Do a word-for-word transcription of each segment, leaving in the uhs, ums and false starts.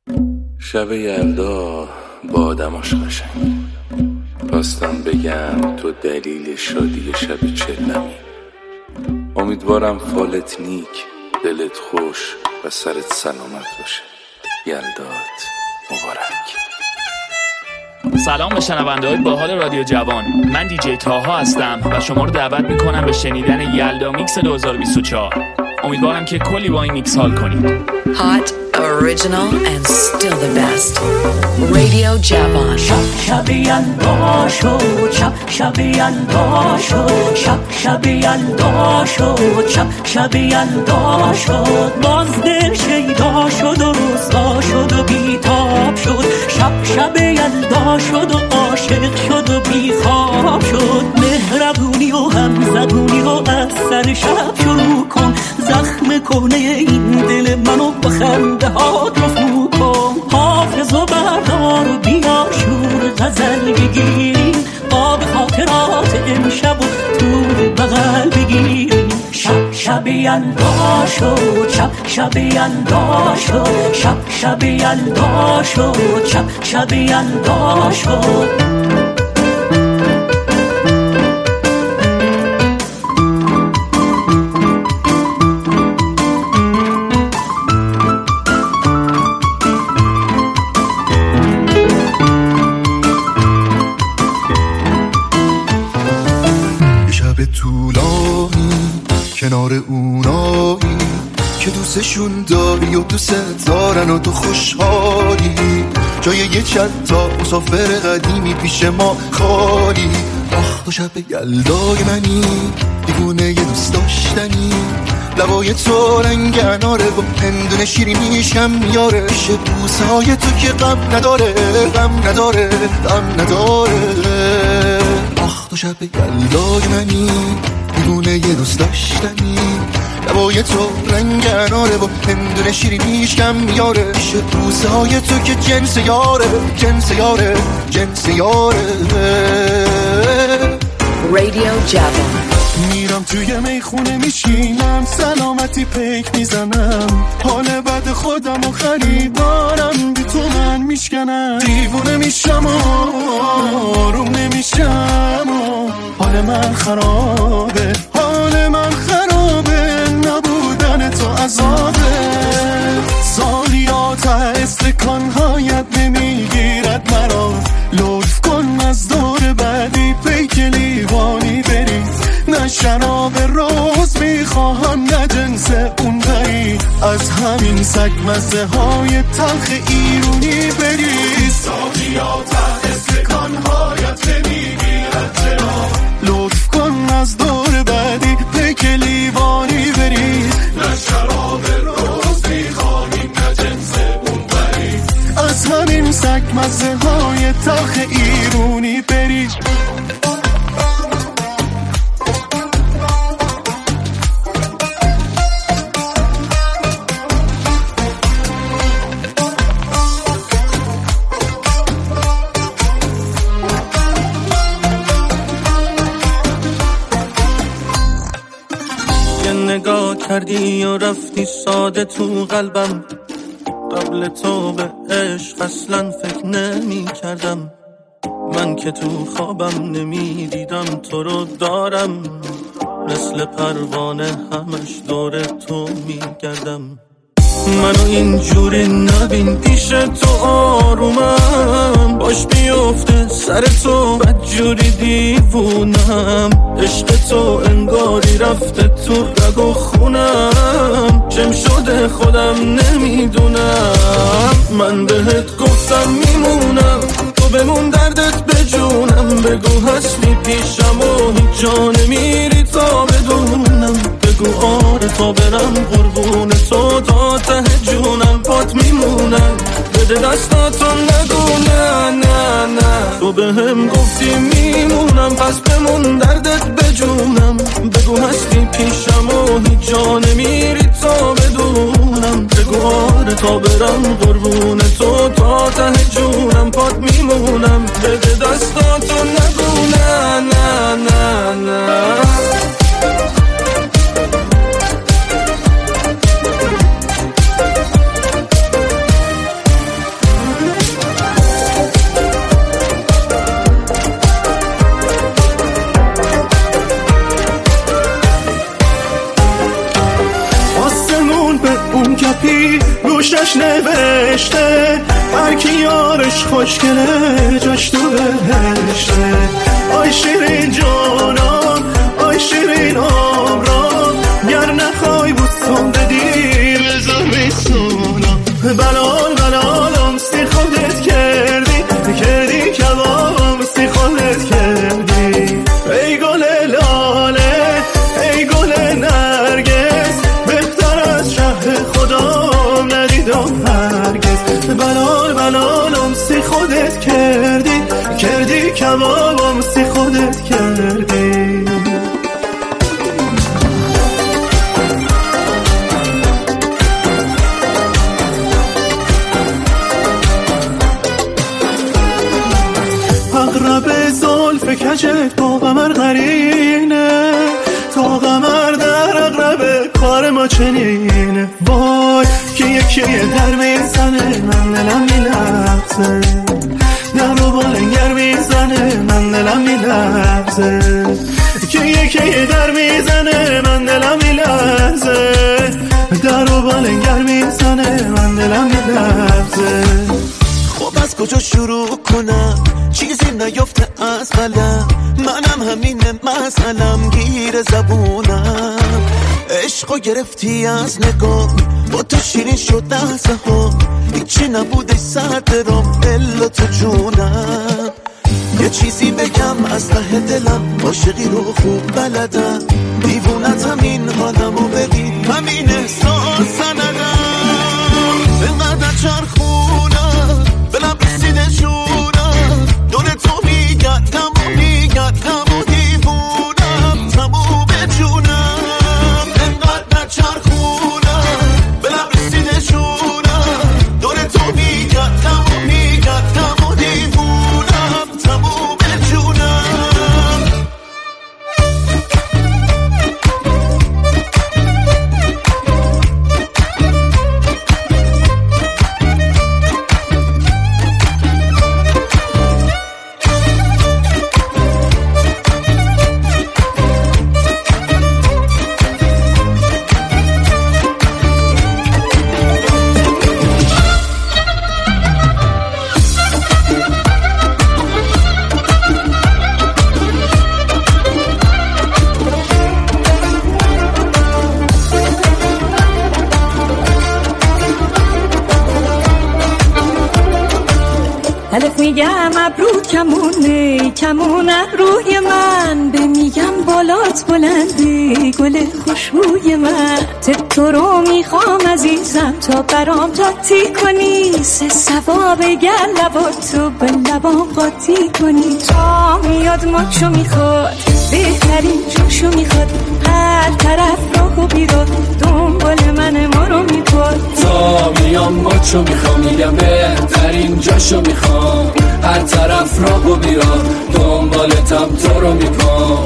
شب یلدا با آدماش قشنگ، خواستم بگم تو دلیل شادی شب چلمی. امیدوارم فالت نیک، دلت خوش و سرت سلامت باشه. یلدات مبارک. سلام به شنونده‌های باحال رادیو جوان. من دیجی تاها هستم و شما رو دعوت میکنم به شنیدن یلدا میکس دو هزار و بیست و چهار. امیدوارم که کلی با این میکس حال کنید. Hot, original and still the best. Radio Javan. شب شب یلدا شد، شب شب یلدا شد، شب شب یلدا شد، شب شب یلدا شد. باز دل شیدا شد و روزا شد و بیتاب شد. شب شب یلدا شد و عاشق شد و بیخواب شد. مهربونی و همزبونی و از سر شب شروع کن. زخم کنه این دل منو با خنده هات رفو کن. حافظ و بردار و بیا شور غزل بگیریم. آب خاطرات امشب و تو بغل بگیریم. شب شب یلدا شد، شب شب یلدا شد، شب شب یلدا شد، شب شب یلدا شد. کنار اونایی که دوستشون داری و دوست دارن و تو خوشحالی. جای یه چند تا مسافر قدیمی پیش ما خالی. آخ تو شب یلدای منی، دیوونه یه دوست داشتنی. لبای تو رنگ اناره و هندونه شیرینیشم یاره. پیش بوسهای تو که غم نداره، غم نداره، غم نداره. آخ تو شب یلدای منی، دیوونه یه دوست داشتنی. لبای تو رنگ اناره و هندونه شیرینیش کم میاره. پیش بوسه های تو که جنس یاره، جنس یاره، جنس یاره. Radio Javan. میرم توی میخونه میشینم، سلامتی پیک میزنم. حال بد خودم و خریدارم بی تو من میشکنم. دیوونه میشم و آروم نمیشم و حال من خرابه، حال من خرابه. نبودن تو عذابه. سالیات استکانهایت نمیگیرد مرا. لطف کن از دور بعدی پیک لیوانی بری. نه شراب روز میخواهم نه جنس اون بری. از همین سگ مزه های تلخ ایرونی بری. سالیات استکانهایت نمیگیرد چرا. لطف کن از دور بعدی پیک لیوانی بری. نه شراب روز میخواهیم نه جنس اون بری. از همین سگ مزه های تلخ ایرونی بری. نگاه کردی و رفتی ساده تو قلبم. قبل تو به عشق اصلا فکر نمی کردم. من که تو خوابم نمی دیدم تو رو دارم. مثل پروانه همش دور تو می گردم. منو اینجوری نبین پیش تو آرومم. باش بیفته سر تو بدجوری دیوونم. عشق تو انگاری رفته تو رگ و خونم. چم شده خودم نمیدونم. من بهت گفتم میمونم، تو بمون دردت بجونم. بگو هستی پیشم و هیچ جا نمیری تا بدونم. بگو آره تا برم قربون تو تا ته جونم. پات میمونم بده دستاتو نگو نه نه نه. تو به هم گفتی میمونم پس بمون دردت بجونم. بگو هستی پیشم و هیچ جا نمیری تا بدونم. بگو آره تا برم قربون تو تا ته جونم. پات میمونم بده دستاتو نگو نه نه نه نه. نوشته هر کی یارش خوشگله جاش تو بهشته. آی شیرین جانم آی شیرین عمرم گر نخوای بوسم بدی بذار بسونم. بلال بلالم سی خودت کردی کردی کبابم سی خودت کردی. ای گل لاله ای گل نرگس بهتر از شهر خودم ندیدم هرگز. بلال بلالم سی خودت کردی کردی کبابم سی خودت کردی. اقرب زلف کجت با قمر قرینه تا قمر در اقرب کار ما چنینه. وای که یکی در میزنه من دلم میلرزه در رو بالنگر میزنه من دلم میلرزه که یکی در میزنه من دلم میلرزه در رو بالنگر میزنه من دلم میلرزه. خب از کجا شروع کنم چیزی نیفته از قلم منم همینه مثلم گیر زبونم. عشقو گرفتی از نگاه با تو شیرین شد لحظه ها هیچی نبوده سر درام الا تو جونم. یه چیزی بگم از ته دلم عاشقی رو خوب بلدم دیوونت همین حالمو ببین همین احساس سندم. اینقدر چرخونم بلم رسیده جونم دور تو میگردم و میگردم و دیوونم تموم جونم. اینقدر چرخونم بلم رسیده جونم دور تو میگردم و میگردم و دیوونم تموم جونم. الف میگم ابرو کمونه کمون روی من به میگم بالات بلنده گل خوشبوی من. تب تو رو میخوام عزیزم تا برام تاتی کنی سه سوا بگر لبات تو به لبام قاطی کنی. تا میاد ماچو میخواد بهترین جاشو میخواد هر طرف راهو بیراد دنبال من ما رو میپاد. تا میام ماچو میخوام میگم بهترین جاشو میخوام هر طرف راهو بیراد دنبالتم تو رو میپام.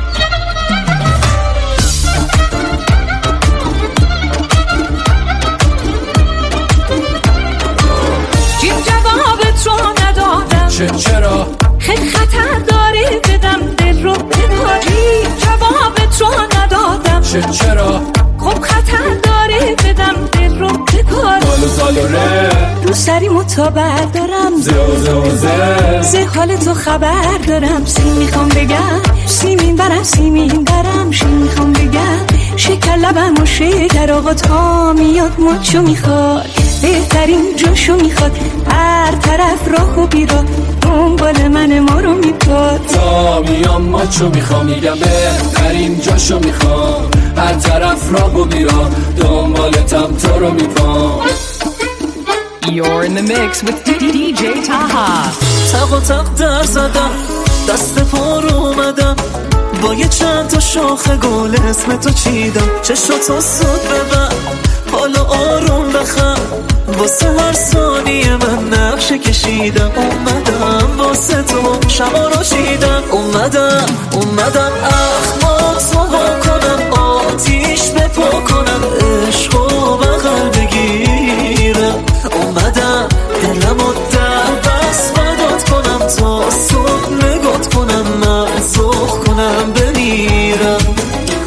جیم جوابت رو ندادم چه چرا خیلی خطر داره بدم دل رو بداری. جوابت رو ندادم چه چرا خب خطر داره بدم دل رو بداری. بالو سالوره رو سری متابر دارم زوزه وزه زه حال تو خبر دارم. سی میخوام بگم سیمین برم سیمین برم شی میخوام بگم شکر لبم و شکر آقا تا میاد ماچو میخواد بهترین جاشو میخواد هر طرف راهو بیراد دنبال من ما رو میپاد. تا میام ماچو میخوام میگم بهترین جاشو میخوام هر طرف راهو بیراد دنبالتم تو رو میپام. You're in the mix with دی جی Taha. تق و تق در زدم دست پا رو اومدم با یه چند تا شاخه گل اسم تو چیدم. چشاتو سود ببر حالا آروم بخم واسه هر ثانیه من نقشه کشیدم. اومدم واسه تو شما رو چیدم اومدم اومدم اخماتو ها کنم آتیش بپا کنم عشقو بغل بگیرم. اومدم دلمو در بس بدات کنم تا صبح نگات کنم من سخ کنم بمیرم.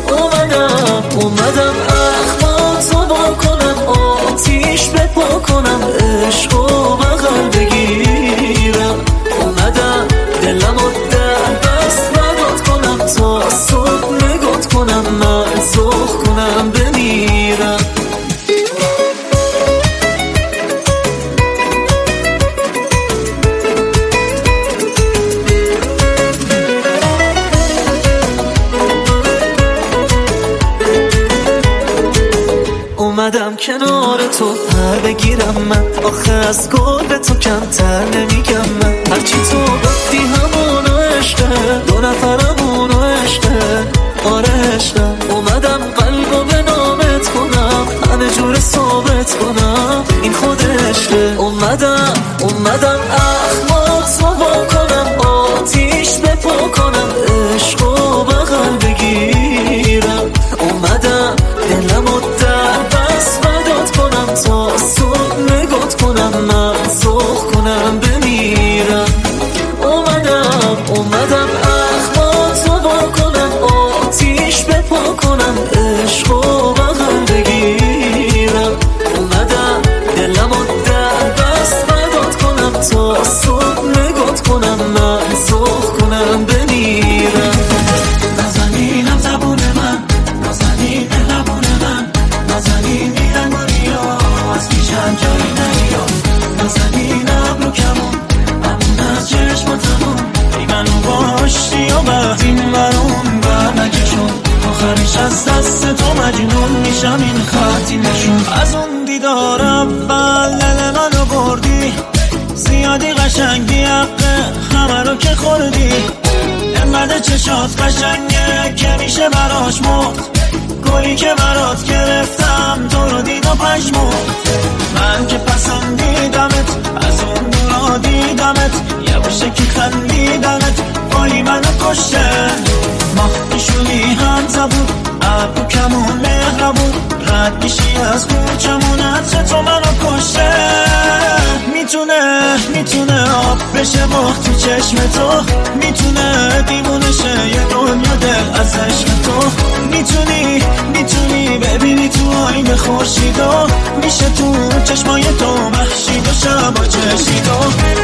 اومدم اومدم اخماتو با کنم آتیش بپا کنم اومدم کنار تو پر بگیرم من، آخه از گل به تو کمتر نمیگم من. هرچی تو گفتی همونو عشقه، دو نفرمونو عشقه، آره عشقه. اومدم قلبو به نامت کنم، همه جور ثابت کنم این خود عشقه. اومدم اومدم اخمات تو با کنم، آتیش بپا کنم، عشقو بغل بگیرم. اومدم دلمو در بس بدات کنم، تا صبح نگات کنم، من سخ کنم بمیرم. اومدم اومدم اخمات تو با کنم، آتیش بپا کنم، عشقو بغل بگیرم. اومدم دلمو در بس بدات کنم، تا صبح نگات کنم، من سخ کنم بمیرم. نازنینم زبون من، نازنین لبون من، نازنین میرن گلیا از پیشم جایی نیا. نازنین ابرو کمون همون از چشماتمون، ای منو باشتی و بعد این برون بر نکشون. آخرش از دست تو مجنون میشم، این خطی نشون. از اون دیدار اول دل منو بردی، زیادی قشنگی حقه همه رو که خوردی. انقدر چشات قشنگه که میشه براش مرد، گلی که برات گرفتم تو رو دید و پشمرد. من که پسندیدمت از اون دورا دیدمت، یه باشه که خندیدمت وای منو کشته. ماه میشونی هم زبون، ابرو کمون مهربون، رد میشی از کوچمون، عطر تو منو کشته. میتونه میتونه آب بشه ماه تو چشم تو، میتونه دیوونه شه یه دنیا دل از عشق تو. میتونی میتونی ببینی تو آینه خورشیدو، میشه تو چشمای تو محشید و شبا چشیدو.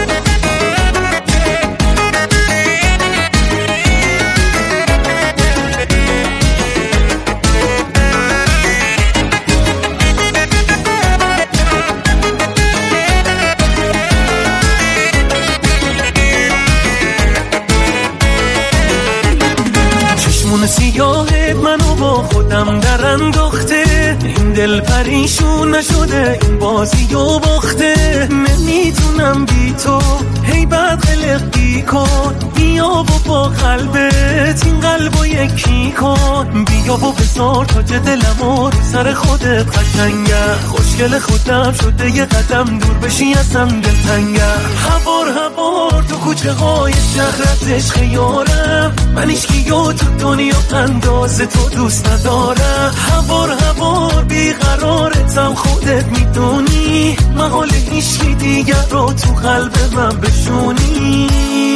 سیاهت منو با خودم در انداخته، این دل پریشون نشده این بازی و باخته. نمیتونم بی تو هی بد قلقی کن، بیا و با قلبت این قلبو یکی کن. بیا و بذار تاج دلمو رو سر خودت قشنگه، خوشگل خودم شده یه قدم دور بشی ازم دلتنگه. هوار هوار تو کوچه های شهرت عشق یارم، من ایشکیو تو دنیا اندازه تو دوست ندارم. هوار هوار بیقرارتم خودت میدونی، محال هیچی دیگر رو تو قلب من بشونی.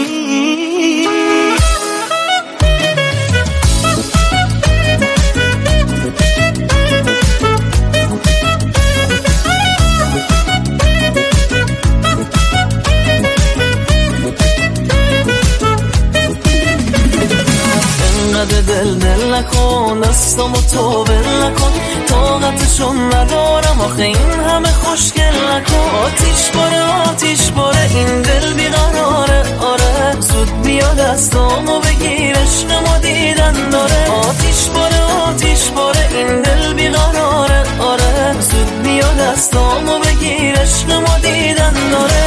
دل دل نکن، دستامو تو بل نکن، طاقتشون ندارم آخه این همه خوشگل نکن. آتیش باره آتیش باره این دل بیقراره، آره زود بیا دستامو بگیر عشقمو دیدن داره. آتیش باره آتیش باره این دل بیقراره، آره زود بیا دستامو بگیر عشقمو دیدن داره.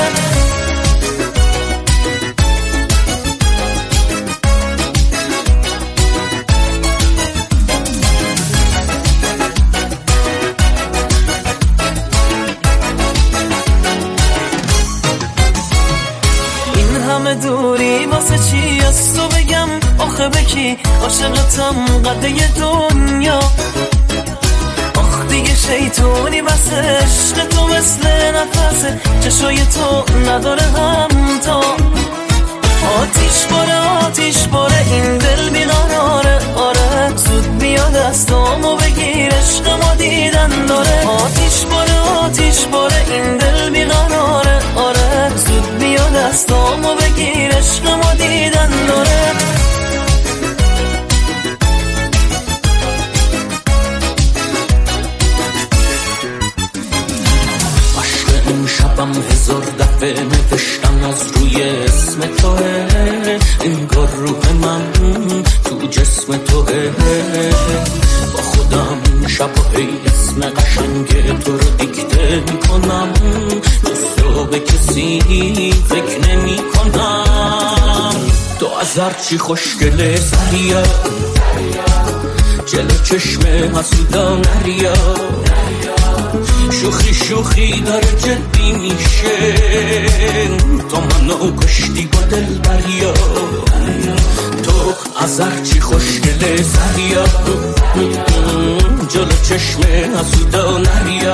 دوری واسه چی از تو بگم آخه بکی عاشقتم قده دنیا. آخ دیگه شیطونی بس عشق تو مثل نفسه، چشای تو نداره همتا. آتیش باره آتیش باره این دل بیقراره، آره زود بیا دستامو بگیر عشقمو دیدن داره. آتیش باره آتیش باره این دل بیقراره، آره زود بیا دستامو بگیر عشقمو دیدن داره. عشق این شبم هزار دفعه نوشتم از روی اسم توه، انگار روح من تو جسم توه. با خودم شب و هی اسم قشنگ تو رو دیکته میکنم، دوست رو به کسی فکر نمی کنم. تو از هرچی خوشگله سریا، جلو چشم حسودا نریا، شوخی شوخی داره جدی میشه، تو منو کشتی با دل بریا. تو از هرچی خوشگله سریا، جلو چشم حسودا نریا،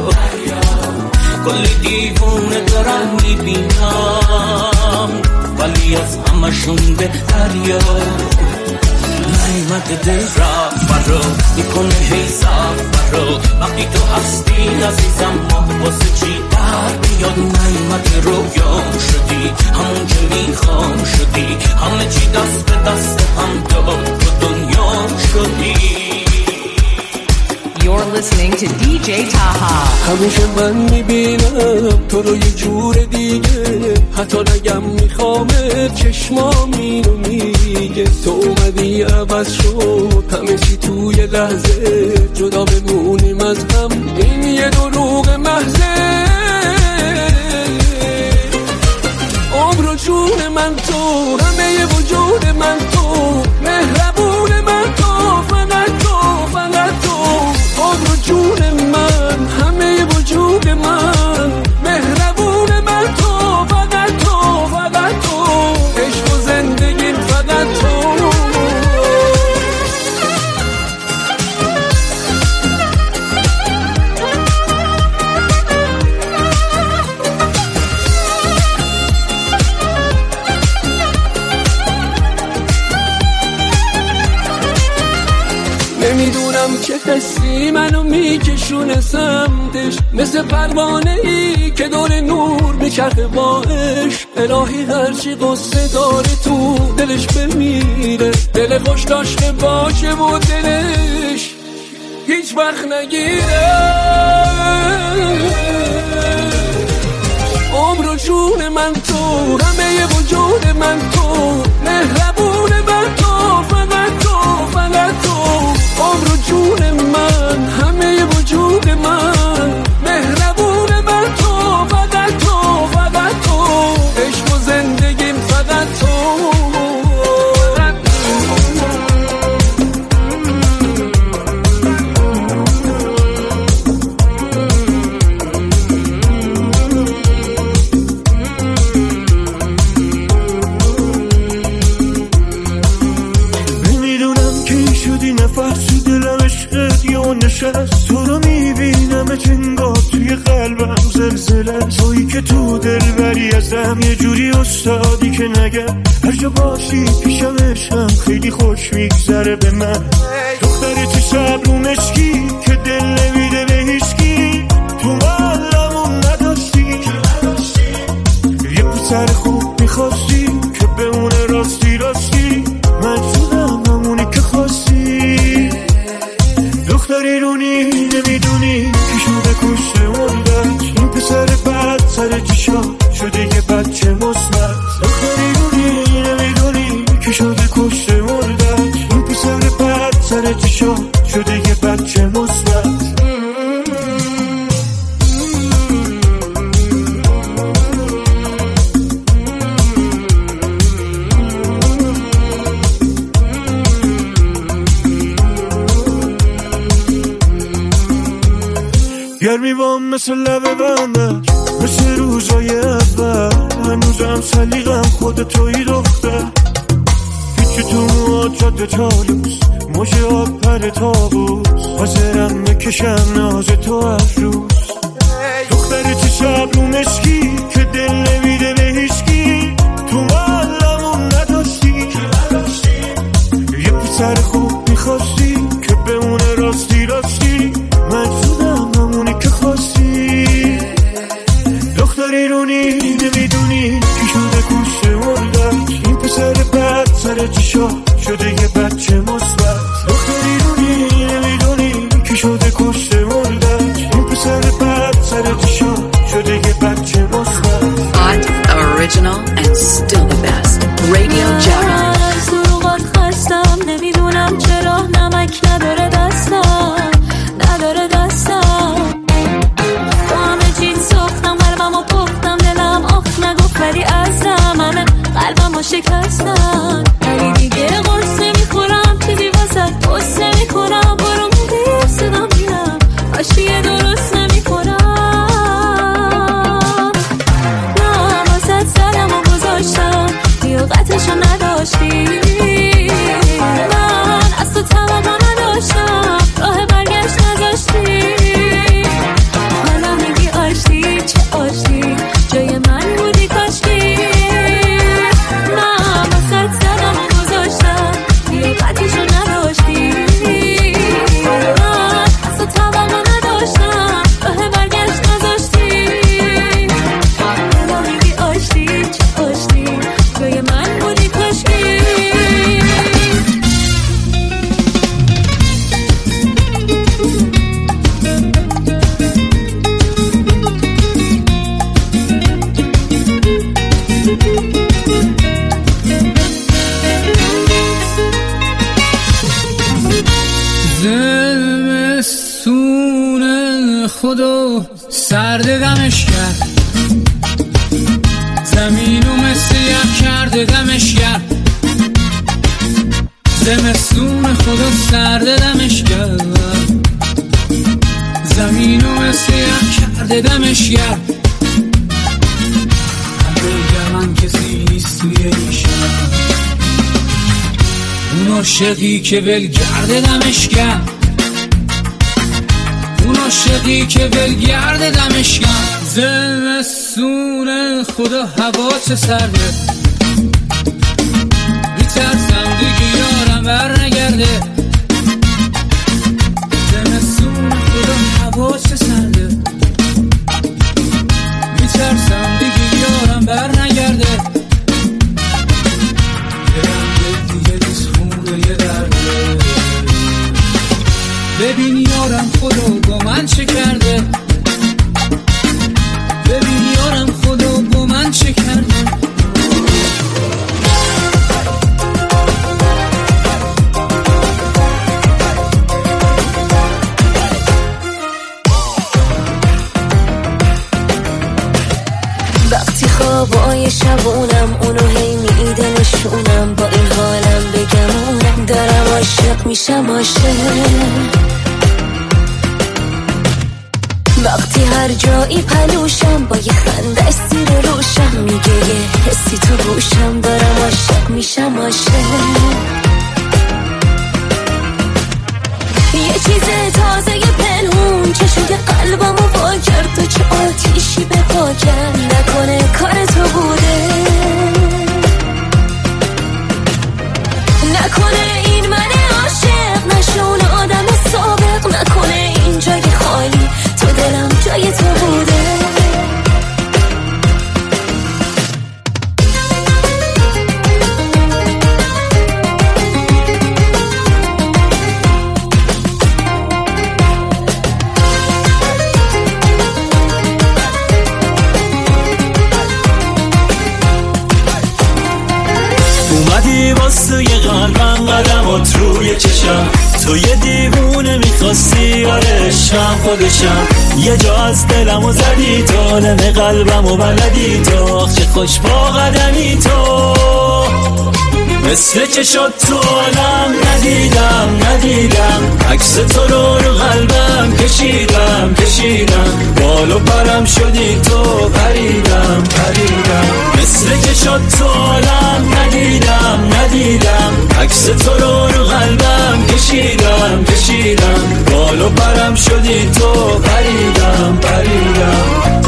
کلی دیوونه دارم میبینم، ولی از همشون بهتریا. نیمده دل رفت برا میکنه هی زفت برا، وقتی تو هستی عزیزم ما واسه چی در بیاد. نیمده رویام شدی همون که میخوام شدی، همه چی دست به دست هم داد تو دنیا شدی. You're listening to دی جی Taha. همیشه من میبینم تو رو یه جور دیگه، حتی نگم میخوامه چشمام اینو میگه. تو اومدی عوض شد همه چی توی لحظه، جدا بمونیم از هم این یه دروغ محضه. عمر و جون من تو، همه ی وجود من تو، مهربون من تو، فقط تو فقط تو. عمر و جون من، همه وجود من، مهربون من تو، فقط تو فقط تو. عشق و زندگی فقط تو. نمیدونم چه حسی منو میکشونه سمتش، مثل پروانه ای که دور نور میچرخه با عشق. الهی هرچی قصه داره تو دلش بمیره، دل خوش داشته باشه و دلش هیچ وقت نگیره. عمر و جون من تو، همه وجود من تو، مهربون من تو، فقط تو فقط تو. عمر و جون من، همه وجود من، مهربون من تو، فقط تو فقط تو. عشق و زندگیم فقط تو. نشست تو رو میبینم چنگاه توی قلبم زلزله، تویی که تو دل بری ازم یه جوری استادی که نگم هر جا باشی پیشم عشقم خیلی خوش میگذره به من. دختر تو صبر و مشکی که دل نمیده به هیچکی، تو قلبمون نداشتی یه پسر خوب میخواستی که بمونه راستی راستی. من شدم همونی که خواستی، دختری رونی نمیدونی کی شده کشته مردت. این پسر بد سر چشا شده یه بچه مثبت. دختری رونی نمیدونی کی شده کشته مردت. این پسر بد سر چشا شده یه بچه مثبت. گرمی بام مثل لب بندش، مثل روزای اول، هنوزم سلیقم خود توی دختر. هیچی تو مواد جاده چالوس، موشه آب پر تابوس، حاضرم بکشم ناز تو هر روز. دختر چه صبر و مشکی که دل نمیده به هیچکی، تو قلبمون نداشتی یه پسر خوب میخواستی که بمونه راستی راستی. من شدم همونی که خواستی، دختری رونی نمیدونی کی شده کشته مردت. این پسر بد سر چشا شده یه بچه مثبت. دختری رونی نمیدونی کی شده کشته مردت. این پسر بد سر چشا شده یه بچه مثبت. Hot, original and still the best. Radio Javan. از اوقات خستم، نمیدونم چرا نمک نداره دستم. سرد دمش گرم، زمستون خدا سرد دمش گرم، زمینو سیاه کرده دمش گرم. بگم من کسی نیست توی این شهر، اون عاشقی که ولگرد دمش گرم، اون عاشقی که ولگرد دمش گرم. زمستون خدا هوا چه سرده، میترسم دیگه یارم بر نگرده. زمستون خدا هوا چه سرده، میترسم دیگه یارم بر نگرده. ببین یارم خدا با من چه کرده، ببین یارم خدا با من چه کرده. وقتی خوابای شبونم اونو هی میده نشونم، با این حالم بگمونم دارم عاشق میشم عاشق. وقتی هر جایی پلوشم با یه خنده سیر روشم، میگه یه حسی تو گوشم دارم عاشق میشم عاشق. یه چیز تازه یه پنهون چشوی قلبمو وا کرد و چه آتیشی به پا کرد. نکنه کار تو بوده، نکنه این من عاشق نشه اون آدم سابق، نکنه این جای خالی تو دلم جای تو بوده. اومدی واسه یه قلبم قدمات روی چشم، تو یه دیوونه میخواستی آرشم خودشم. یه جا از دلمو زدی تو نم قلبمو بلدی تو، چه خوش با قدمی تو. مثل که شد تو عالم ندیدم ندیدم، عکس تو رو رو قلبم کشیدم کشیدم. بالو پرم شدی تو پریدم پریدم. مثل که شد تو عالم ندیدم ندیدم، عکس تو رو رو قلبم کشیدم کشیدم. بالو پرم شدی تو پریدم پریدم.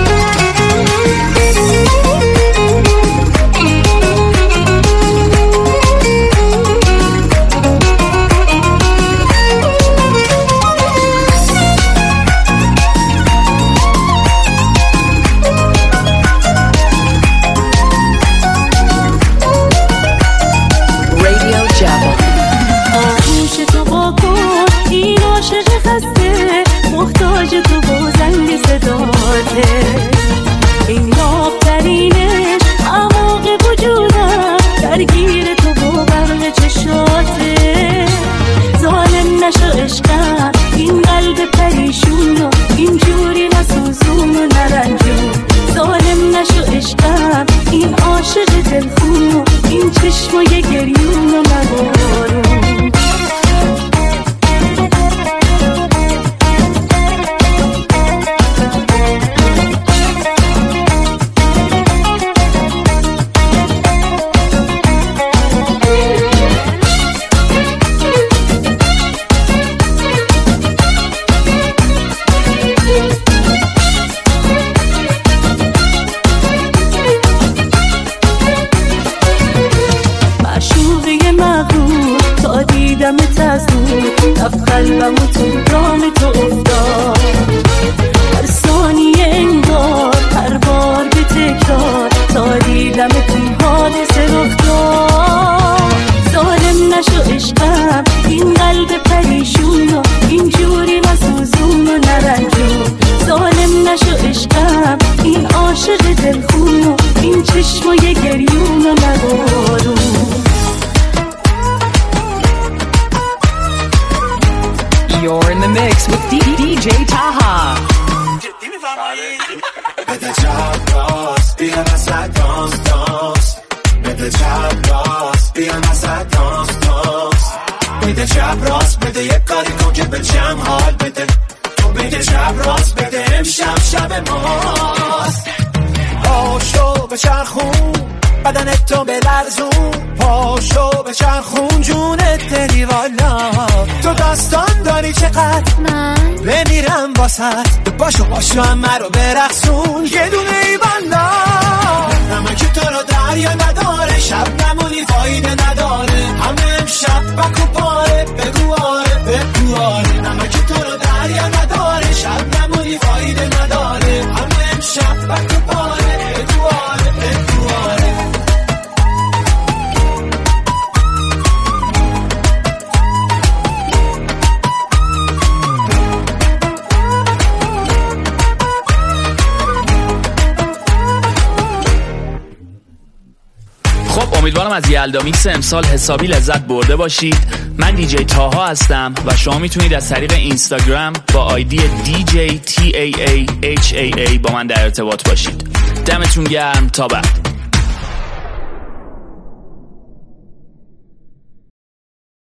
محتاج تو بازنگ صداته، این آفترینش اعماق وجودم درگیر تو با برق چشاته. ظالم نشو عشقم این قلب پریشون و اینجوری نسوزون و نرنجون. ظالم نشو عشقم این عاشق دلخون و این چشمای گریون و مبارون. دیدمت از دور رفت قلبم و تو دام تو افتاد. هر ثانیه انگار هر بار به تکرار تا دیدمت این حادثه رخ داد. ظالم نشو عشقم این قلب پریشون و اینجوری نسوزون و نرنجون. ظالم نشو عشقم این عاشق دلخون و این چشمای گریون و نبارون. You're in the mix with D J Taha. بده جا باز بیا وسط دانس دانس، بده جمع حال بده، تو بده شب راست بده، امشب شب ماست. پاشو به چرخون بدنت تو بلرزون، پاشو به چرخون جونت دلی والا. تو داستان داری چقدر من بمیرم واسط، باشو باشو همه رو برقصون یه دونه ای والا. نمک تو رو دریا نداره، شب نمونی فایده نداره، همه امشب بکو پاره بگو آره بگو آره. نمک تو رو دریا نداره، شب نمونی فایده نداره، همه امشب بکو پاره بگو آره بگو آره. خب امیدوارم از یلدا میکس امسال حسابی لذت برده باشید. من دیجی تاها هستم و شما میتونید از طریق اینستاگرام با آیدی دی جی تی ای ای اچ ای ای با من در ارتباط باشید. دمتون گرم، تا بعد.